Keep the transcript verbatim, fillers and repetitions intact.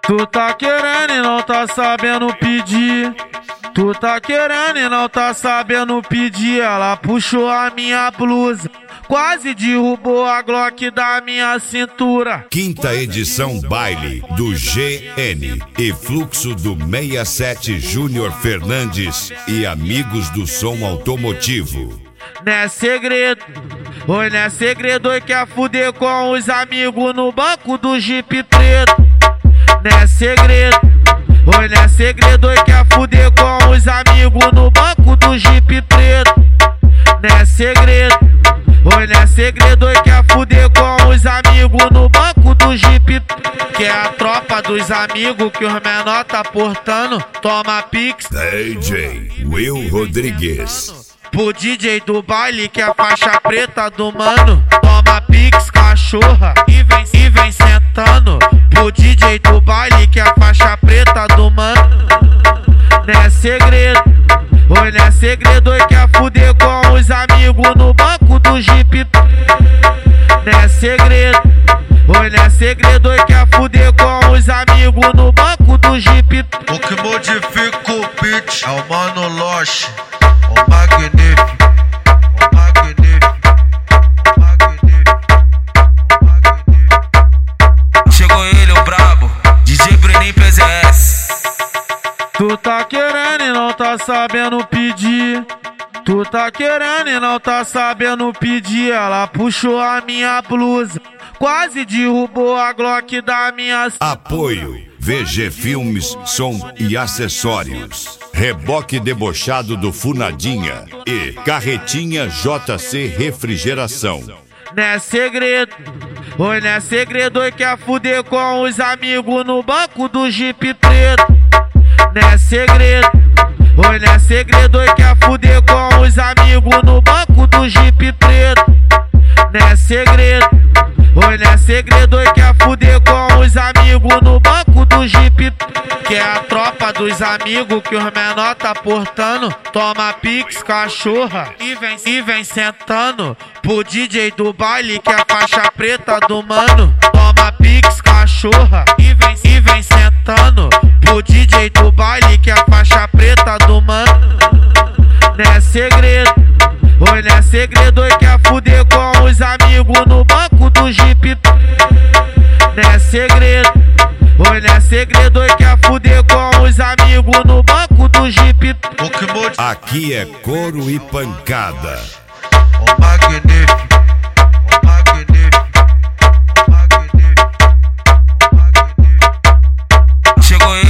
Tu tá querendo e não tá sabendo pedir. Tu tá querendo e não tá sabendo pedir. Ela puxou a minha blusa, quase derrubou a Glock da minha cintura. Quinta edição baile do G N e fluxo do sessenta e sete Júnior Fernandes e amigos do som automotivo. Não é segredo, oi, não é segredo, oi, quer fuder com os amigos no banco do Jeep preto. Não é segredo, oi, não é segredo, oi, quer fuder com os amigos no banco do Jeep preto. Não é segredo, oi, não é segredo, oi, quer fuder com os amigos no banco do Jeep. Que é a tropa dos amigos que os menor tá portando. Toma pix D J Will Rodrigues. Pro D J do baile que é a faixa preta do mano. Toma pix, cachorra, e vem, e vem sentando. Pro D J do baile que é a faixa preta do mano. Não é segredo, oi, não é segredo, oi, quer fuder com os amigos no banco do Jeep. Não é segredo, oi, não é segredo, oi, quer fuder com os amigos no banco do Jeep. O que modifica o beat é o Mano Loche, o magnífico, o magnífico, o magnífico, o magnífico. Chegou ele, o brabo, D J Bruninho P Z S. Tu tá querendo e não tá sabendo pedir. Tu tá querendo e não tá sabendo pedir. Ela puxou a minha blusa, quase derrubou a Glock da minha... Apoio V G Filmes, som e acessórios. Reboque debochado do Funadinha e Carretinha J C Refrigeração. Não é segredo, oi, não é segredo, oi, quer fuder com os amigos no banco do Jeep preto. Não é segredo, oi, não é segredo, oi, quer fuder com os amigos no banco do Jeep preto. Não é segredo, oi, não é segredo, oi, quer fuder com os amigos no banco do Jeep. Que é a tropa dos amigos que os menor tá portando. Toma pix, cachorra, e vem, e vem sentando. Pro D J do baile que é a faixa preta do mano. Toma pix, cachorra, e vem, e vem sentando. Pro D J do baile que é a faixa preta do mano. Não é segredo, oi, não é segredo, oi, quer fuder com os amigos no banco do Jeep. Não é segredo, oi, não é segredo, oi, quer fuder com os amigos no banco do Jeep. O que modifica Aqui é couro e pancada. o magnífico, o magnífico, o magnífico, o magnífico. Chegou ele.